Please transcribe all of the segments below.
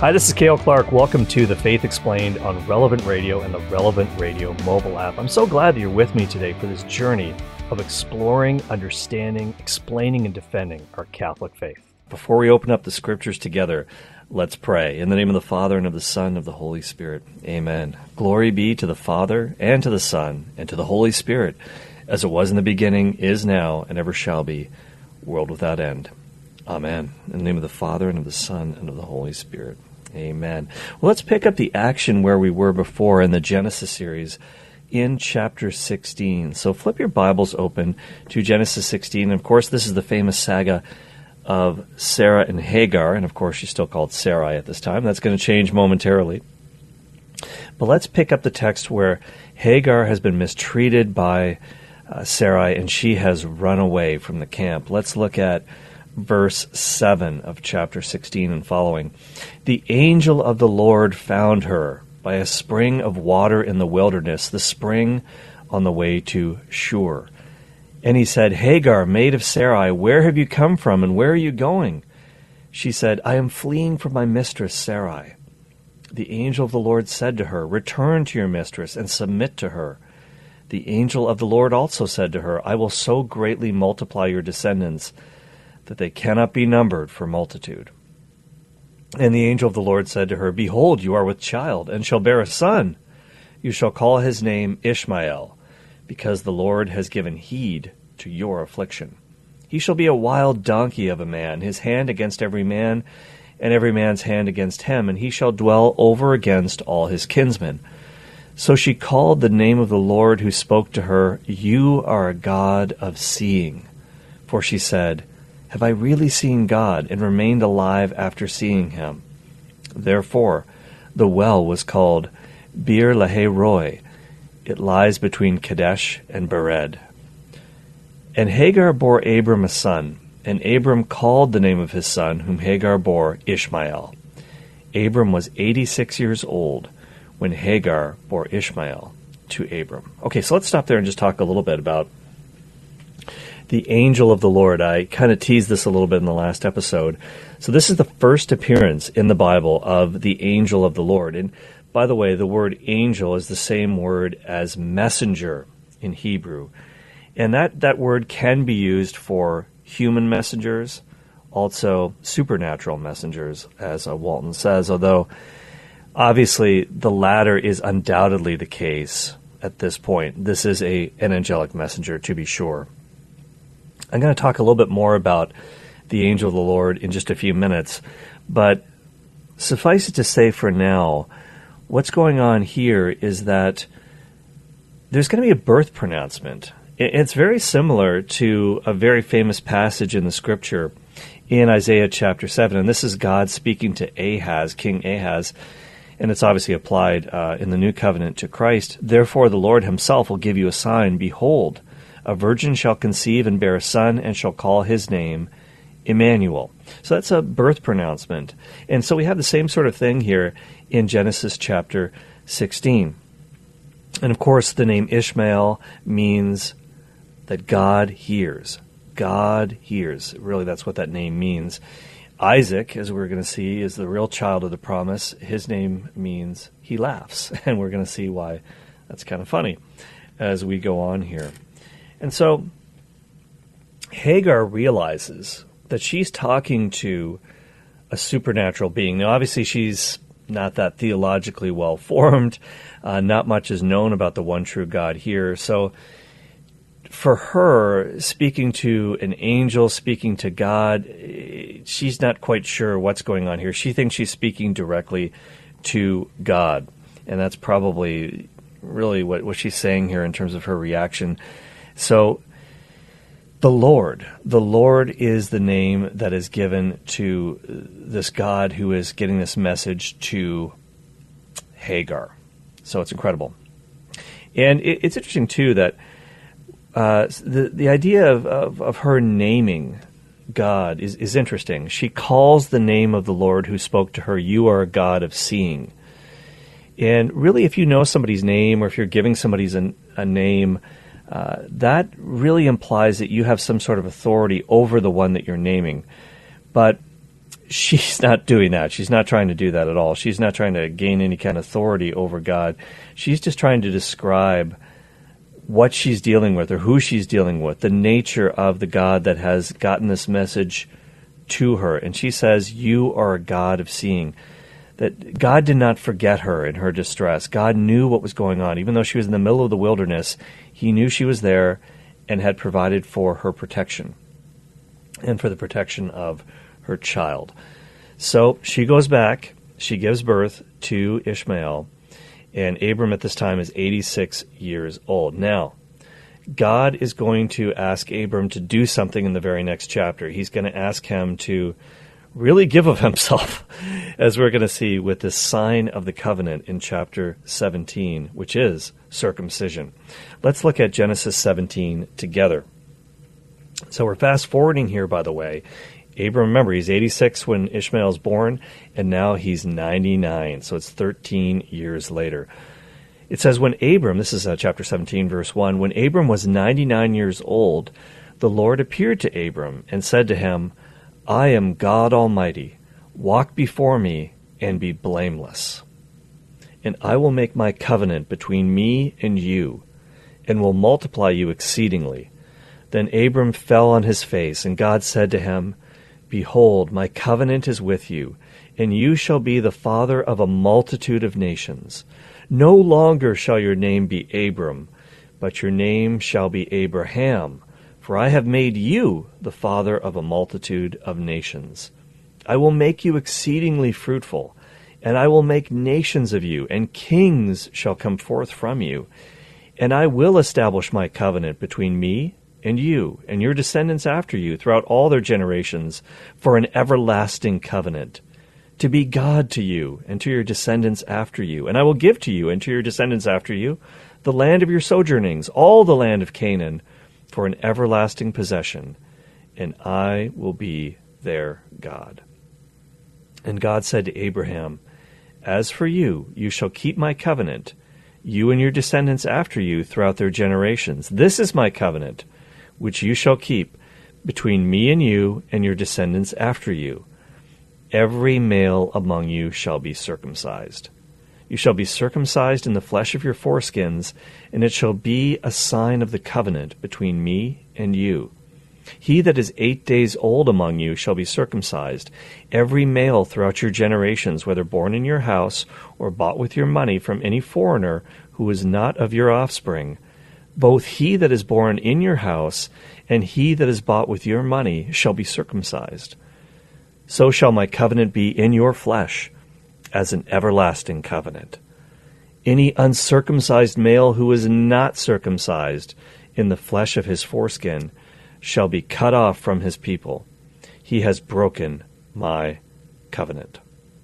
Hi, this is Cale Clark. Welcome to The Faith Explained on Relevant Radio and the Relevant Radio mobile app. I'm so glad that you're with me today for this journey of exploring, understanding, explaining, and defending our Catholic faith. Before we open up the scriptures together, let's pray. In the name of the Father, and of the Son, and of the Holy Spirit. Amen. Glory be to the Father, and to the Son, and to the Holy Spirit, as it was in the beginning, is now, and ever shall be, world without end. Amen. In the name of the Father, and of the Son, and of the Holy Spirit. Amen. Well, let's pick up the action where we were before in the Genesis series in chapter 16. So flip your Bibles open to Genesis 16. And of course, this is the famous saga of Sarah and Hagar. And of course, she's still called Sarai at this time. That's going to change momentarily. But let's pick up the text where Hagar has been mistreated by Sarai and she has run away from the camp. Let's look at verse 7 of chapter 16 and following. The angel of the Lord found her by a spring of water in the wilderness, the spring on the way to Shur. And he said, Hagar, maid of Sarai, where have you come from and where are you going? She said, I am fleeing from my mistress Sarai. The angel of the Lord said to her, return to your mistress and submit to her. The angel of the Lord also said to her, I will so greatly multiply your descendants that they cannot be numbered for multitude. And the angel of the Lord said to her, behold, you are with child, and shall bear a son. You shall call his name Ishmael, because the Lord has given heed to your affliction. He shall be a wild donkey of a man, his hand against every man, and every man's hand against him, and he shall dwell over against all his kinsmen. So she called the name of the Lord who spoke to her, You are a God of seeing. For she said, Have I really seen God and remained alive after seeing him? Therefore, the well was called Bir Lahai Roi. It lies between Kadesh and Bered. And Hagar bore Abram a son, and Abram called the name of his son, whom Hagar bore, Ishmael. Abram was 86 years old when Hagar bore Ishmael to Abram. Okay, so let's stop there and just talk a little bit about the angel of the Lord. I kind of teased this a little bit in the last episode. So this is the first appearance in the Bible of the angel of the Lord. And by the way, the word angel is the same word as messenger in Hebrew. And that word can be used for human messengers, also supernatural messengers, as Walton says, although obviously the latter is undoubtedly the case at this point. This is an angelic messenger, to be sure. I'm going to talk a little bit more about the angel of the Lord in just a few minutes, but suffice it to say for now, what's going on here is that there's going to be a birth pronouncement. It's very similar to a very famous passage in the scripture in Isaiah chapter 7, and this is God speaking to Ahaz, King Ahaz, and it's obviously applied in the New Covenant to Christ. Therefore the Lord himself will give you a sign. Behold, a virgin shall conceive and bear a son, and shall call his name Emmanuel. So that's a birth pronouncement. And so we have the same sort of thing here in Genesis chapter 16. And of course, the name Ishmael means that God hears. God hears. Really, that's what that name means. Isaac, as we're going to see, is the real child of the promise. His name means he laughs. And we're going to see why that's kind of funny as we go on here. And so Hagar realizes that she's talking to a supernatural being. Now, obviously, she's not that theologically well-formed. Not much is known about the one true God here. So for her, speaking to an angel, speaking to God, she's not quite sure what's going on here. She thinks she's speaking directly to God. And that's probably really what she's saying here in terms of her reaction. So the Lord is the name that is given to this God who is getting this message to Hagar. So it's incredible. And it's interesting, too, that the idea of her naming God is interesting. She calls the name of the Lord who spoke to her, You are a God of seeing. And really, if you know somebody's name or if you're giving somebody a name, that really implies that you have some sort of authority over the one that you're naming. But she's not doing that. She's not trying to do that at all. She's not trying to gain any kind of authority over God. She's just trying to describe what she's dealing with or who she's dealing with, the nature of the God that has gotten this message to her. And she says, you are a God of seeing. That God did not forget her in her distress. God knew what was going on. Even though she was in the middle of the wilderness, he knew she was there and had provided for her protection and for the protection of her child. So she goes back, she gives birth to Ishmael, and Abram at this time is 86 years old. Now, God is going to ask Abram to do something in the very next chapter. He's going to ask him to really give of himself, as we're going to see with this sign of the covenant in chapter 17, which is circumcision. Let's look at Genesis 17 together. So we're fast forwarding here, by the way. Abram, remember, he's 86 when Ishmael is born, and now he's 99, so it's 13 years later. It says, when Abram, this is chapter 17, verse 1, when Abram was 99 years old, the Lord appeared to Abram and said to him, I am God Almighty. Walk before me and be blameless. And I will make my covenant between me and you, and will multiply you exceedingly. Then Abram fell on his face, and God said to him, Behold, my covenant is with you, and you shall be the father of a multitude of nations. No longer shall your name be Abram, but your name shall be Abraham, for I have made you the father of a multitude of nations. I will make you exceedingly fruitful, and I will make nations of you, and kings shall come forth from you. And I will establish my covenant between me and you, and your descendants after you, throughout all their generations, for an everlasting covenant, to be God to you, and to your descendants after you. And I will give to you, and to your descendants after you, the land of your sojournings, all the land of Canaan, for an everlasting possession, and I will be their God. And God said to Abraham, As for you, you shall keep my covenant, you and your descendants after you throughout their generations. This is my covenant, which you shall keep between me and you and your descendants after you. Every male among you shall be circumcised. You shall be circumcised in the flesh of your foreskins, and it shall be a sign of the covenant between me and you. He that is 8 days old among you shall be circumcised, every male throughout your generations, whether born in your house or bought with your money from any foreigner who is not of your offspring. Both he that is born in your house and he that is bought with your money shall be circumcised. So shall my covenant be in your flesh, as an everlasting covenant. Any uncircumcised male who is not circumcised in the flesh of his foreskin shall be cut off from his people. He has broken my covenant.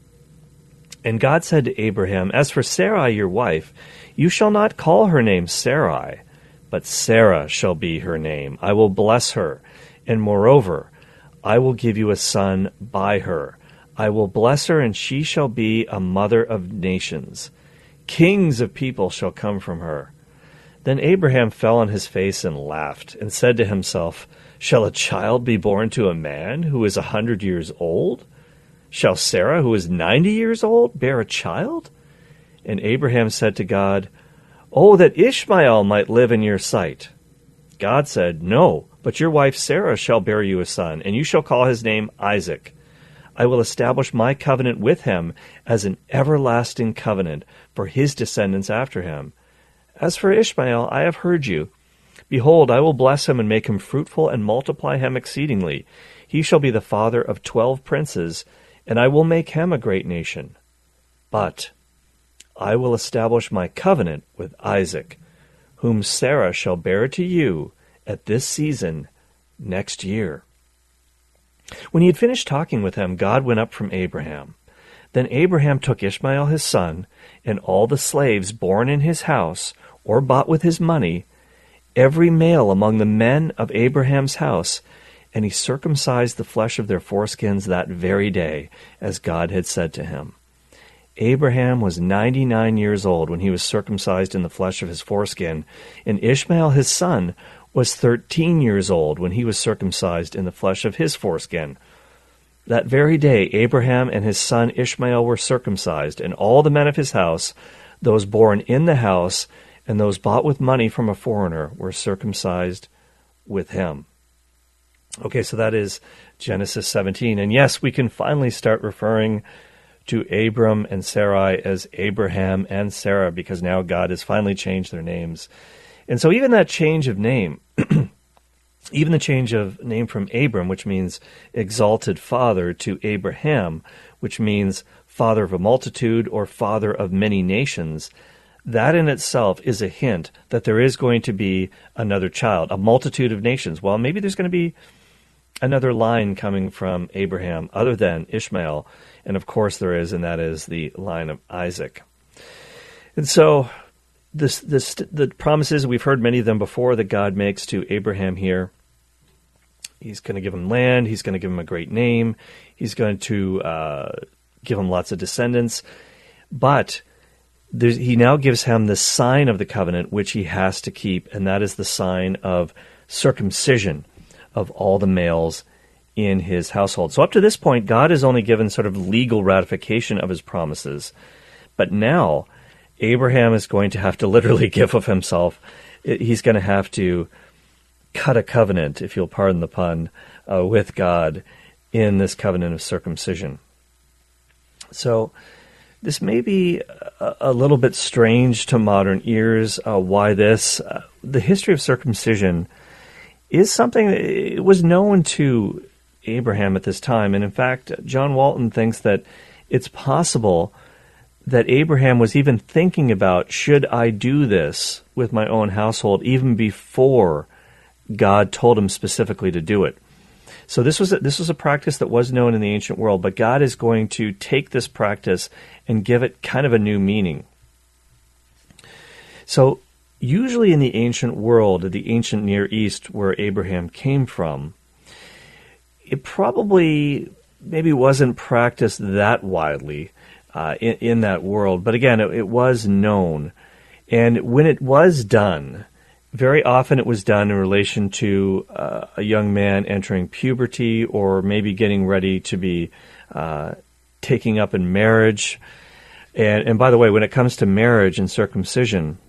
And God said to Abraham, As for Sarai your wife, you shall not call her name Sarai, but Sarah shall be her name. I will bless her, and moreover, I will give you a son by her. I will bless her, and she shall be a mother of nations. Kings of people shall come from her. Then Abraham fell on his face and laughed, and said to himself, Shall a child be born to a man who is 100 years old? Shall Sarah, who is 90 years old, bear a child? And Abraham said to God, Oh, that Ishmael might live in your sight. God said, No, but your wife Sarah shall bear you a son, and you shall call his name Isaac. I will establish my covenant with him as an everlasting covenant for his descendants after him. As for Ishmael, I have heard you. Behold, I will bless him and make him fruitful and multiply him exceedingly. He shall be the father of 12 princes, and I will make him a great nation. But I will establish my covenant with Isaac, whom Sarah shall bear to you at this season next year. When he had finished talking with him, God went up from Abraham. Then Abraham took Ishmael his son, and all the slaves born in his house, or bought with his money, every male among the men of Abraham's house, and he circumcised the flesh of their foreskins that very day, as God had said to him. Abraham was 99 years old when he was circumcised in the flesh of his foreskin, and Ishmael his son was 13 years old when he was circumcised in the flesh of his foreskin. That very day, Abraham and his son Ishmael were circumcised, and all the men of his house, those born in the house, and those bought with money from a foreigner, were circumcised with him. Okay, so that is Genesis 17. And yes, we can finally start referring to Abram and Sarai as Abraham and Sarah, because now God has finally changed their names. And so even that change of name, even the change of name from Abram, which means exalted father, to Abraham, which means father of a multitude or father of many nations, that in itself is a hint that there is going to be another child, a multitude of nations. Well, maybe there's going to be another line coming from Abraham other than Ishmael. And of course there is, and that is the line of Isaac. And so the promises, we've heard many of them before, that God makes to Abraham here. He's going to give him land. He's going to give him a great name. He's going to give him lots of descendants. But he now gives him the sign of the covenant, which he has to keep, and that is the sign of circumcision of all the males in his household. So up to this point, God has only given sort of legal ratification of his promises. But now, Abraham is going to have to literally give of himself. He's going to have to cut a covenant, if you'll pardon the pun, with God in this covenant of circumcision. So this may be a little bit strange to modern ears. Why this? The history of circumcision is something that it was known to Abraham at this time. And in fact, John Walton thinks that it's possible that Abraham was even thinking about, should I do this with my own household, even before God told him specifically to do it. So this was a practice that was known in the ancient world, but God is going to take this practice and give it kind of a new meaning. So usually in the ancient world, the ancient Near East, where Abraham came from, it probably maybe wasn't practiced that widely in that world. But again, it was known. And when it was done, very often it was done in relation to a young man entering puberty, or maybe getting ready to be taking up in marriage. And by the way, when it comes to marriage and circumcision,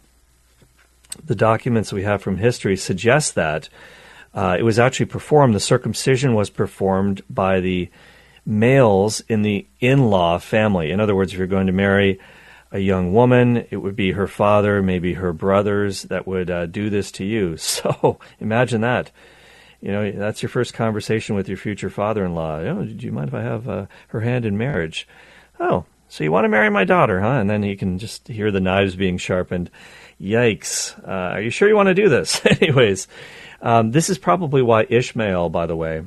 the documents we have from history suggest that it was actually performed, the circumcision was performed by the males in the in-law family. In other words, if you're going to marry a young woman, it would be her father, maybe her brothers that would do this to you. So imagine that. You know, that's your first conversation with your future father-in-law. Oh, do you mind if I have her hand in marriage? Oh, so you want to marry my daughter, huh? And then you can just hear the knives being sharpened. Yikes. Are you sure you want to do this? Anyways, this is probably why Ishmael, by the way,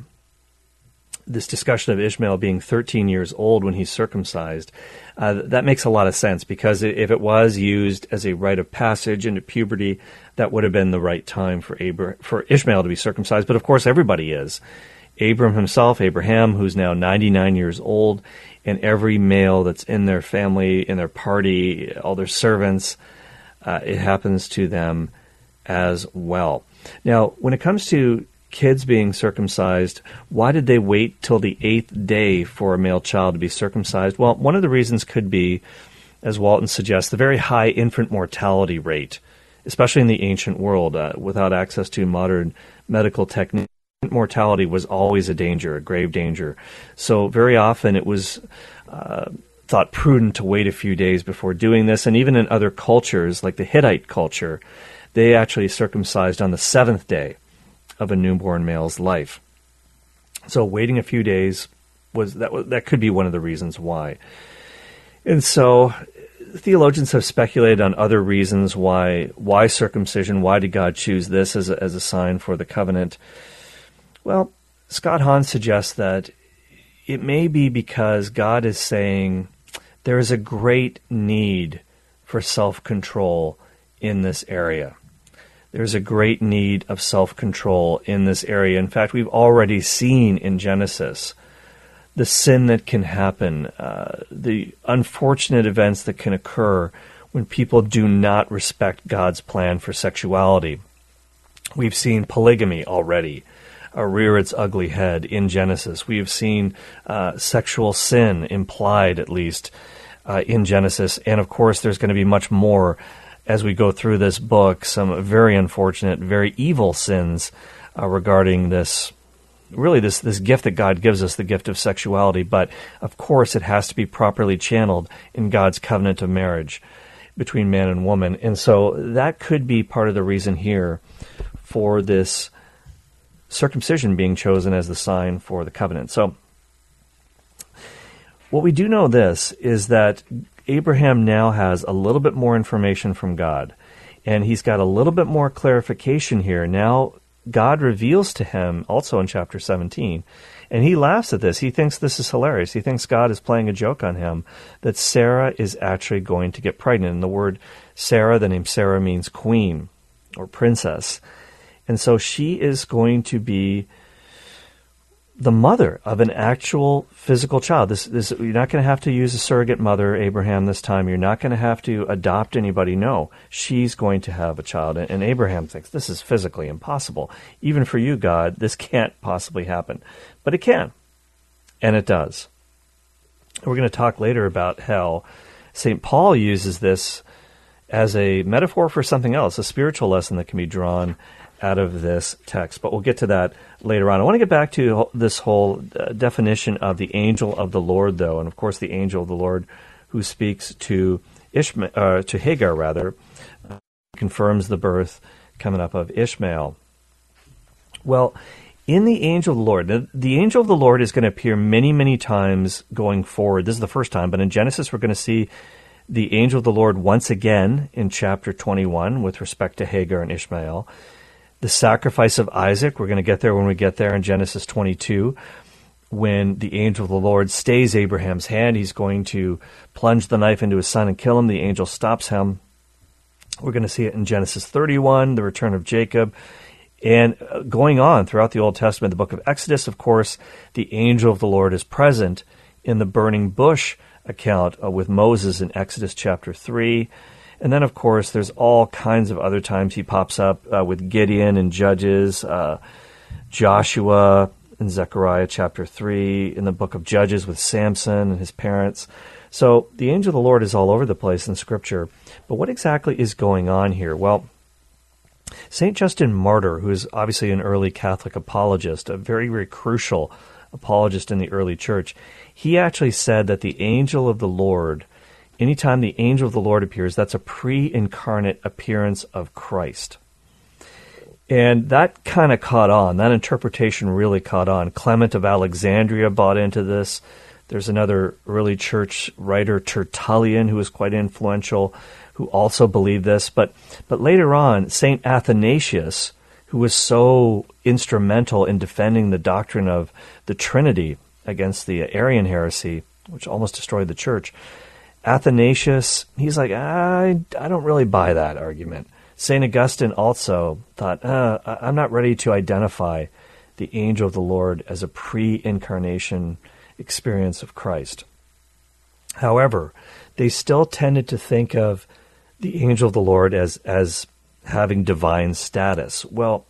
this discussion of Ishmael being 13 years old when he's circumcised, that makes a lot of sense, because if it was used as a rite of passage into puberty, that would have been the right time for Ishmael to be circumcised. But of course, everybody is. Abram himself, Abraham, who's now 99 years old, and every male that's in their family, in their party, all their servants, it happens to them as well. Now, when it comes to kids being circumcised, why did they wait till the 8th day for a male child to be circumcised? Well, one of the reasons could be, as Walton suggests, the very high infant mortality rate, especially in the ancient world, without access to modern medical technique. Mortality was always a danger, a grave danger. So very often it was thought prudent to wait a few days before doing this. And even in other cultures, like the Hittite culture, they actually circumcised on the 7th day of a newborn male's life. So waiting a few days that could be one of the reasons why. And so theologians have speculated on other reasons why circumcision. Why did God choose this as a sign for the covenant? Well, Scott Hahn suggests that it may be because God is saying there is a great need for self-control in this area. There's a great need of self-control in this area. In fact, we've already seen in Genesis the sin that can happen, the unfortunate events that can occur when people do not respect God's plan for sexuality. We've seen polygamy already. rear its ugly head in Genesis. We have seen sexual sin implied, at least, in Genesis. And, of course, there's going to be much more as we go through this book, some very unfortunate, very evil sins regarding this, really this gift that God gives us, the gift of sexuality. But, of course, it has to be properly channeled in God's covenant of marriage between man and woman. And so that could be part of the reason here for this circumcision being chosen as the sign for the covenant. So what we do know this is that Abraham now has a little bit more information from God, and he's got a little bit more clarification here. Now God reveals to him also in chapter 17, and he laughs at this. He thinks this is hilarious. He thinks God is playing a joke on him, that Sarah is actually going to get pregnant. And the word Sarah, the name Sarah, means queen or princess. And so she is going to be the mother of an actual physical child. This you're not going to have to use a surrogate mother, Abraham, this time. You're not going to have to adopt anybody. No, she's going to have a child. And Abraham thinks this is physically impossible. Even for you, God, this can't possibly happen. But it can, and it does. We're going to talk later about how St. Paul uses this as a metaphor for something else, a spiritual lesson that can be drawn out of this text. But we'll get to that later on. I want to get back to this whole definition of the angel of the Lord, though, and of course the angel of the Lord who speaks to Hagar, confirms the birth coming up of Ishmael. Well, in the angel of the Lord, the angel of the Lord is going to appear many, many times going forward. This is the first time, but in Genesis we're going to see the angel of the Lord once again in chapter 21 with respect to Hagar and Ishmael. The sacrifice of Isaac, we're going to get there when we get there in Genesis 22, when the angel of the Lord stays Abraham's hand. He's going to plunge the knife into his son and kill him. The angel stops him. We're going to see it in Genesis 31, the return of Jacob. And going on throughout the Old Testament, the book of Exodus, of course, the angel of the Lord is present in the burning bush account with Moses in Exodus chapter 3. And then, of course, there's all kinds of other times he pops up with Gideon in Judges, Joshua in Zechariah chapter 3, in the book of Judges with Samson and his parents. So the angel of the Lord is all over the place in Scripture. But what exactly is going on here? Well, St. Justin Martyr, who is obviously an early Catholic apologist, a very, very crucial apologist in the early church, he actually said that the angel of the Lord, anytime the angel of the Lord appears, that's a pre-incarnate appearance of Christ. And that kind of caught on. That interpretation really caught on. Clement of Alexandria bought into this. There's another early church writer, Tertullian, who was quite influential, who also believed this. But later on, St. Athanasius, who was so instrumental in defending the doctrine of the Trinity against the Arian heresy, which almost destroyed the church, Athanasius, he's like, I don't really buy that argument. St. Augustine also thought, I'm not ready to identify the angel of the Lord as a pre-incarnation experience of Christ. However, they still tended to think of the angel of the Lord as having divine status. Well,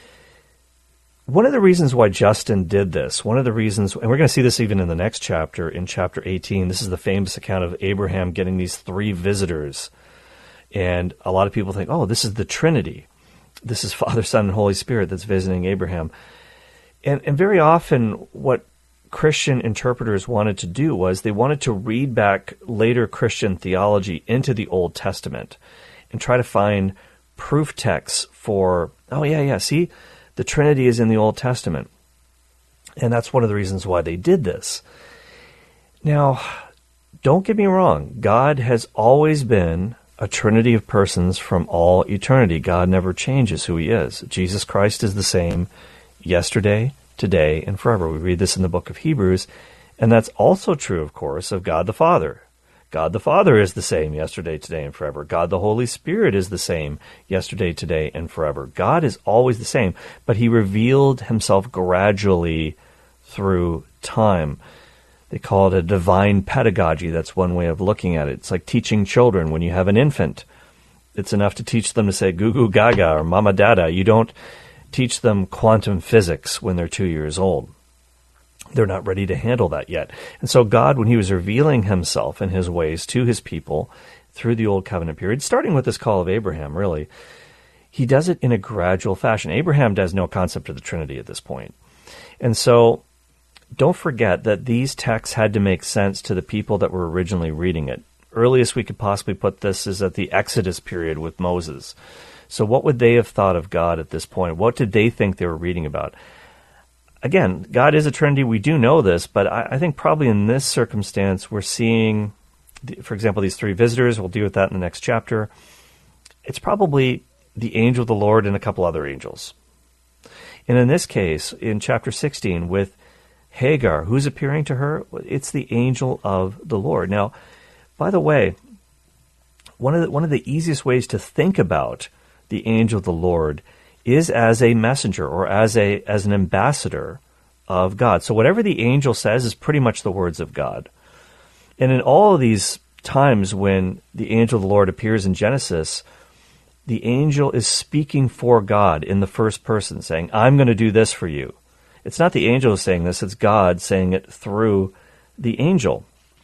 one of the reasons why Justin did this, one of the reasons, and we're going to see this even in the next chapter, in chapter 18, this is the famous account of Abraham getting these 3 visitors. And a lot of people think, oh, this is the Trinity. This is Father, Son, and Holy Spirit that's visiting Abraham. And very often what Christian interpreters wanted to do was they wanted to read back later Christian theology into the Old Testament and try to find proof texts for, see, the Trinity is in the Old Testament. And that's one of the reasons why they did this. Now, don't get me wrong. God has always been a Trinity of persons from all eternity. God never changes who he is. Jesus Christ is the same yesterday, today, and forever. We read this in the book of Hebrews. And that's also true, of course, of God the Father. God the Father is the same yesterday, today, and forever. God the Holy Spirit is the same yesterday, today, and forever. God is always the same, but he revealed himself gradually through time. They call it a divine pedagogy. That's one way of looking at it. It's like teaching children when you have an infant. It's enough to teach them to say goo goo gaga or mama dada. You don't teach them quantum physics when they're 2 years old. They're not ready to handle that yet. And so God, when he was revealing himself and his ways to his people through the Old Covenant period, starting with this call of Abraham, really, he does it in a gradual fashion. Abraham has no concept of the Trinity at this point. And so don't forget that these texts had to make sense to the people that were originally reading it. Earliest we could possibly put this is at the Exodus period with Moses. So what would they have thought of God at this point? What did they think they were reading about? Again, God is a Trinity. We do know this, but I think probably in this circumstance, we're seeing, for example, these three visitors. We'll deal with that in the next chapter. It's probably the angel of the Lord and a couple other angels. And in this case, in chapter 16, with Hagar, who's appearing to her? It's the angel of the Lord. Now, by the way, one of the easiest ways to think about the angel of the Lord is as a messenger or as an ambassador of God. So whatever the angel says is pretty much the words of God. And in all of these times when the angel of the Lord appears in Genesis, the angel is speaking for God in the first person, saying, I'm going to do this for you. It's not the angel saying this, it's God saying it through the angel.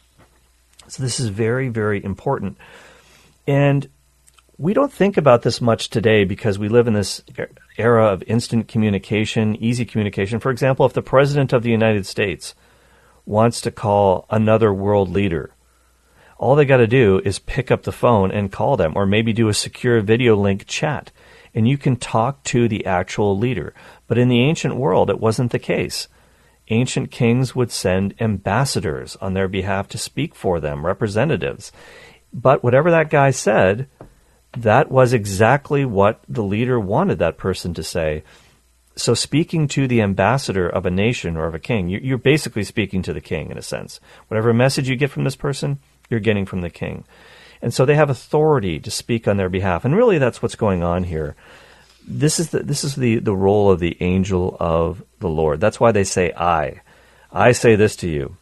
So this is very, very important. And we don't think about this much today because we live in this era of instant communication, easy communication. For example, if the President of the United States wants to call another world leader, all they got to do is pick up the phone and call them, or maybe do a secure video link chat, and you can talk to the actual leader. But in the ancient world, it wasn't the case. Ancient kings would send ambassadors on their behalf to speak for them, representatives. But whatever that guy said, that was exactly what the leader wanted that person to say. So speaking to the ambassador of a nation or of a king, you're basically speaking to the king in a sense. Whatever message you get from this person, you're getting from the king. And so they have authority to speak on their behalf. And really that's what's going on here. This is the role of the angel of the Lord. That's why they say, I say this to you.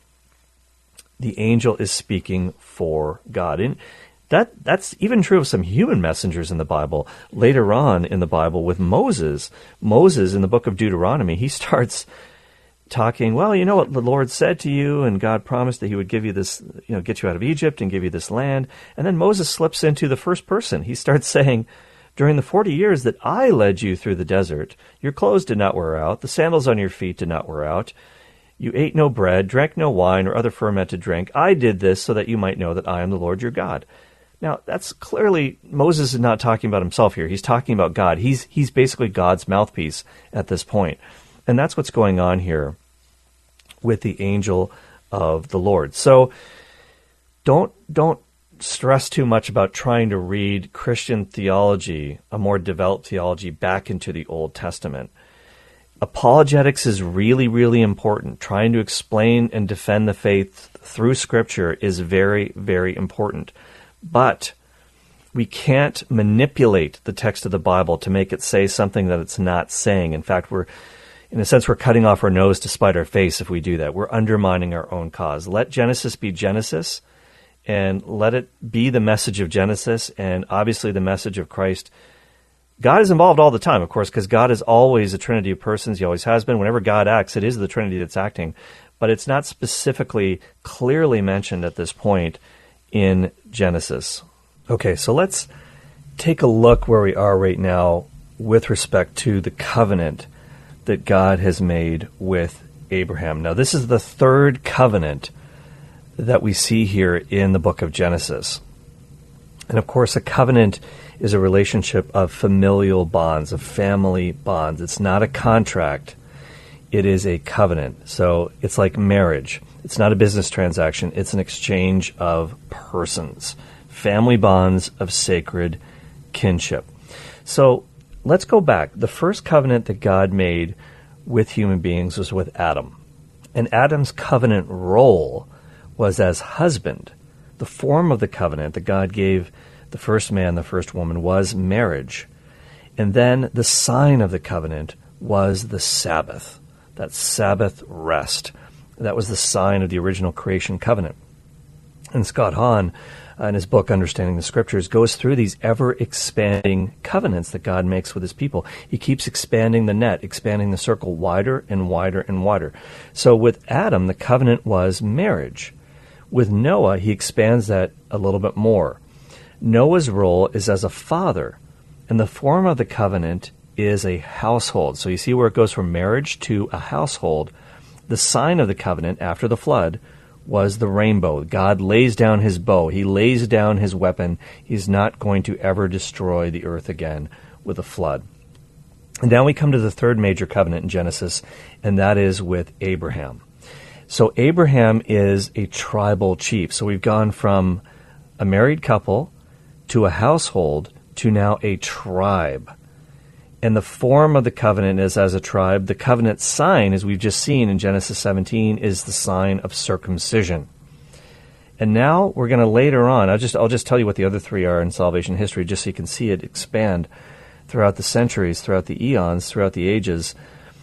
The angel is speaking for God. And that's even true of some human messengers in the Bible. Later on in the Bible with Moses in the book of Deuteronomy, he starts talking, well, you know what the Lord said to you, and God promised that he would give you this, get you out of Egypt and give you this land. And then Moses slips into the first person. He starts saying, during the 40 years that I led you through the desert, your clothes did not wear out, the sandals on your feet did not wear out. You ate no bread, drank no wine or other fermented drink. I did this so that you might know that I am the Lord your God. Now, that's clearly, Moses is not talking about himself here. He's talking about God. He's basically God's mouthpiece at this point. And that's what's going on here with the angel of the Lord. So don't stress too much about trying to read Christian theology, a more developed theology, back into the Old Testament. Apologetics is really, really important. Trying to explain and defend the faith through Scripture is very, very important. But we can't manipulate the text of the Bible to make it say something that it's not saying. In fact, we're cutting off our nose to spite our face if we do that. We're undermining our own cause. Let Genesis be Genesis, and let it be the message of Genesis, and obviously the message of Christ. God is involved all the time, of course, because God is always a trinity of persons. He always has been. Whenever God acts, it is the Trinity that's acting. But it's not specifically clearly mentioned at this point in Genesis. Okay, so let's take a look where we are right now with respect to the covenant that God has made with Abraham. Now, this is the third covenant that we see here in the book of Genesis. And of course, a covenant is a relationship of familial bonds, of family bonds. It's not a contract. It is a covenant. So it's like marriage. It's not a business transaction. It's an exchange of persons, family bonds of sacred kinship. So let's go back. The first covenant that God made with human beings was with Adam. And Adam's covenant role was as husband. The form of the covenant that God gave the first man, the first woman, was marriage. And then the sign of the covenant was the Sabbath, that Sabbath rest. That was the sign of the original creation covenant. And Scott Hahn in his book, Understanding the Scriptures, goes through these ever-expanding covenants that God makes with his people. He keeps expanding the net, expanding the circle wider and wider and wider. So with Adam, the covenant was marriage. With Noah, he expands that a little bit more. Noah's role is as a father, and the form of the covenant is a household. So you see where it goes from marriage to a household. The sign of the covenant after the flood was the rainbow. God lays down his bow. He lays down his weapon. He's not going to ever destroy the earth again with a flood. And now we come to the third major covenant in Genesis, and that is with Abraham. So Abraham is a tribal chief. So we've gone from a married couple to a household to now a tribe. And the form of the covenant is as a tribe. The covenant sign, as we've just seen in Genesis 17, is the sign of circumcision. And now we're going to later on, I'll just tell you what the other three are in salvation history, just so you can see it expand throughout the centuries, throughout the eons, throughout the ages.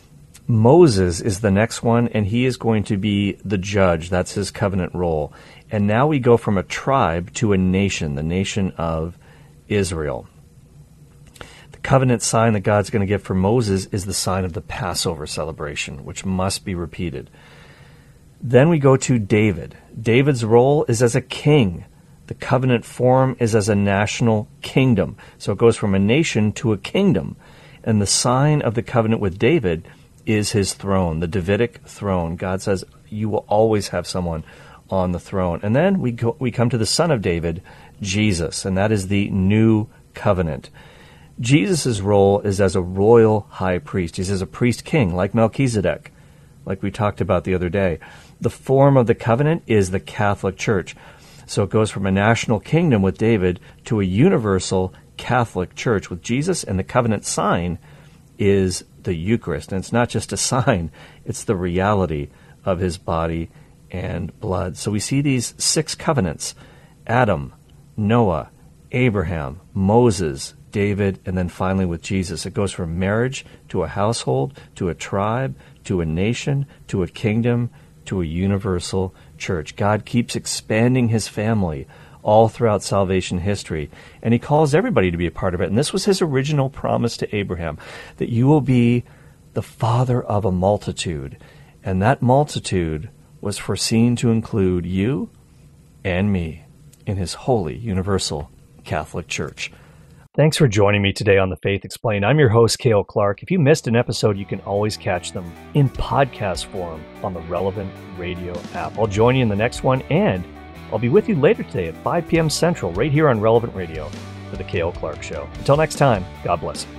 Moses is the next one, and he is going to be the judge. That's his covenant role. And now we go from a tribe to a nation, the nation of Israel. The covenant sign that God's going to give for Moses is the sign of the Passover celebration, which must be repeated. Then we go to David. David's role is as a king. The covenant form is as a national kingdom. So it goes from a nation to a kingdom. And the sign of the covenant with David is his throne, the Davidic throne. God says, you will always have someone on the throne. And then we come to the son of David, Jesus, and that is the new covenant. Jesus' role is as a royal high priest. He's as a priest king, like Melchizedek, like we talked about the other day. The form of the covenant is the Catholic Church. So it goes from a national kingdom with David to a universal Catholic Church with Jesus, and the covenant sign is the Eucharist. And it's not just a sign, it's the reality of his body and blood. So we see these 6 covenants: Adam, Noah, Abraham, Moses, David, and then finally with Jesus. It goes from marriage to a household, to a tribe, to a nation, to a kingdom, to a universal church. God keeps expanding his family all throughout salvation history, and he calls everybody to be a part of it. And this was his original promise to Abraham, that you will be the father of a multitude. And that multitude was foreseen to include you and me in his holy, universal Catholic Church. Thanks for joining me today on The Faith Explained. I'm your host, Cale Clark. If you missed an episode, you can always catch them in podcast form on the Relevant Radio app. I'll join you in the next one, and I'll be with you later today at 5 p.m. Central, right here on Relevant Radio for The Cale Clark Show. Until next time, God bless you.